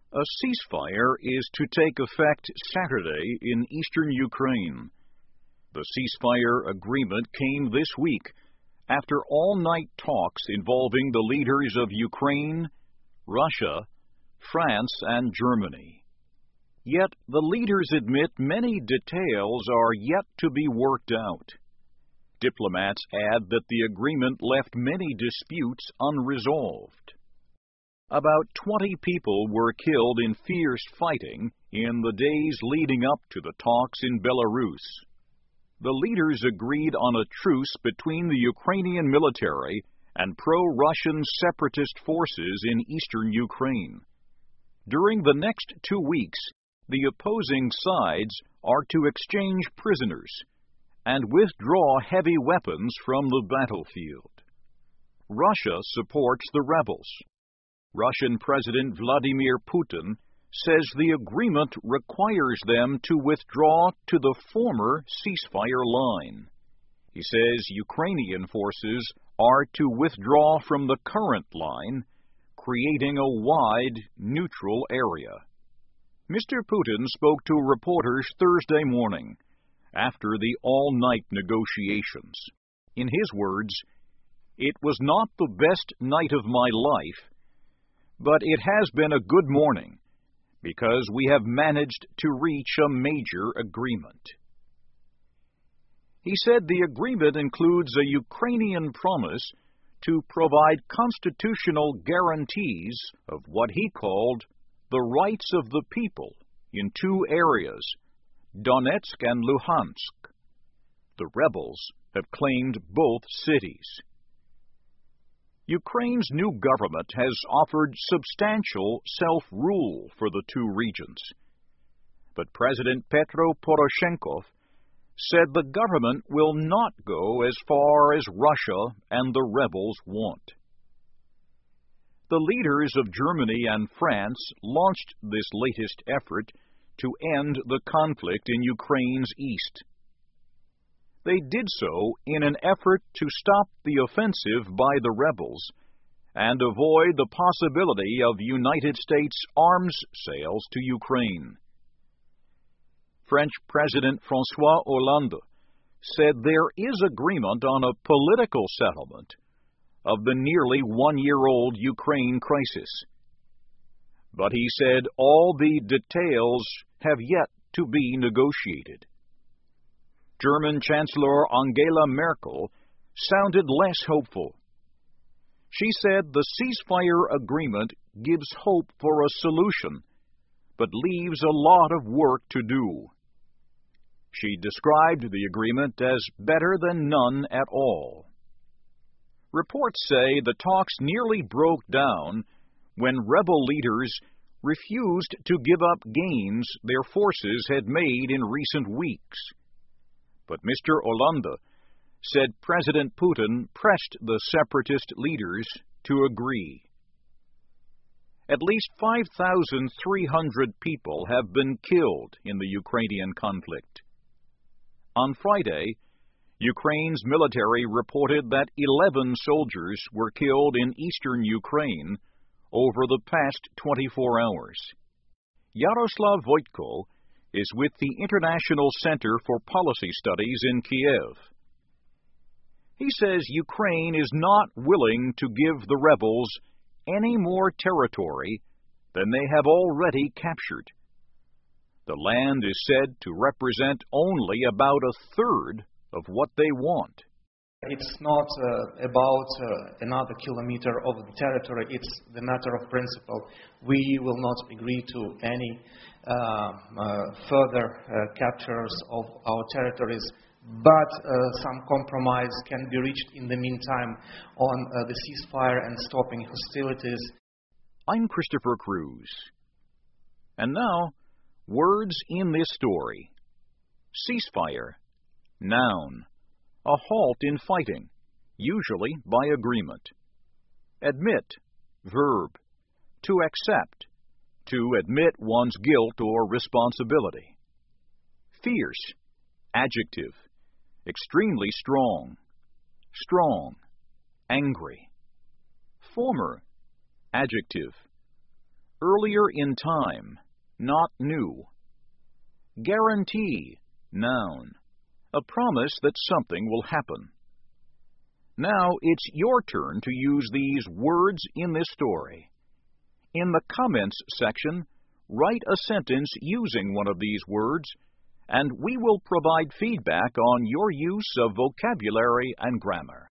A ceasefire is to take effect Saturday in eastern Ukraine. The ceasefire agreement came this week after all-night talks involving the leaders of Ukraine, Russia, France, and Germany. Yet the leaders admit many details are yet to be worked out. Diplomats add that the agreement left many disputes unresolved. About 20 people were killed in fierce fighting in the days leading up to the talks in Belarus. The leaders agreed on a truce between the Ukrainian military and pro-Russian separatist forces in eastern Ukraine. During the next 2 weeks, the opposing sides are to exchange prisoners and withdraw heavy weapons from the battlefield. Russia supports the rebels. Russian President Vladimir Putin says the agreement requires them to withdraw to the former ceasefire line. He says Ukrainian forces are to withdraw from the current line, creating a wide, neutral area. Mr. Putin spoke to reporters Thursday morning after the all-night negotiations. In his words, "It was not the best night of my life, but it has been a good morning because we have managed to reach a major agreement." He said the agreement includes a Ukrainian promise to provide constitutional guarantees of what he called the rights of the people in 2 areas, Donetsk and Luhansk. The rebels have claimed both cities. Ukraine's new government has offered substantial self-rule for the 2 regions. But President Petro Poroshenko said the government will not go as far as Russia and the rebels want. The leaders of Germany and France launched this latest effort to end the conflict in Ukraine's east. They did so in an effort to stop the offensive by the rebels and avoid the possibility of United States arms sales to Ukraine. French President François Hollande said there is agreement on a political settlement of the nearly 1-year-old Ukraine crisis. But he said all the details have yet to be negotiated. German Chancellor Angela Merkel sounded less hopeful. She said the ceasefire agreement gives hope for a solution, but leaves a lot of work to do. She described the agreement as better than none at all. Reports say the talks nearly broke down when rebel leaders refused to give up gains their forces had made in recent weeks. But Mr. Hollande said President Putin pressed the separatist leaders to agree. At least 5,300 people have been killed in the Ukrainian conflict. On Friday, Ukraine's military reported that 11 soldiers were killed in eastern Ukraine over the past 24 hours. Yaroslav Voitko is with the International Center for Policy Studies in Kiev. He says Ukraine is not willing to give the rebels any more territory than they have already captured. The land is said to represent only about a third of what they want. It's not about another kilometer of the territory, it's the matter of principle. We will not agree to any further captures of our territories, but some compromise can be reached in the meantime on the ceasefire and stopping hostilities. I'm Christopher Cruz. And now, words in this story. Ceasefire. Noun. A halt in fighting, usually by agreement. Admit. Verb. To accept. To admit one's guilt or responsibility. Fierce. Adjective. Extremely strong. Strong. Angry. Former. Adjective. earlier in time, not new. Guarantee, noun, a promise that something will happen. Now it's your turn to use these words in this story. In the comments section, write a sentence using one of these words, and we will provide feedback on your use of vocabulary and grammar.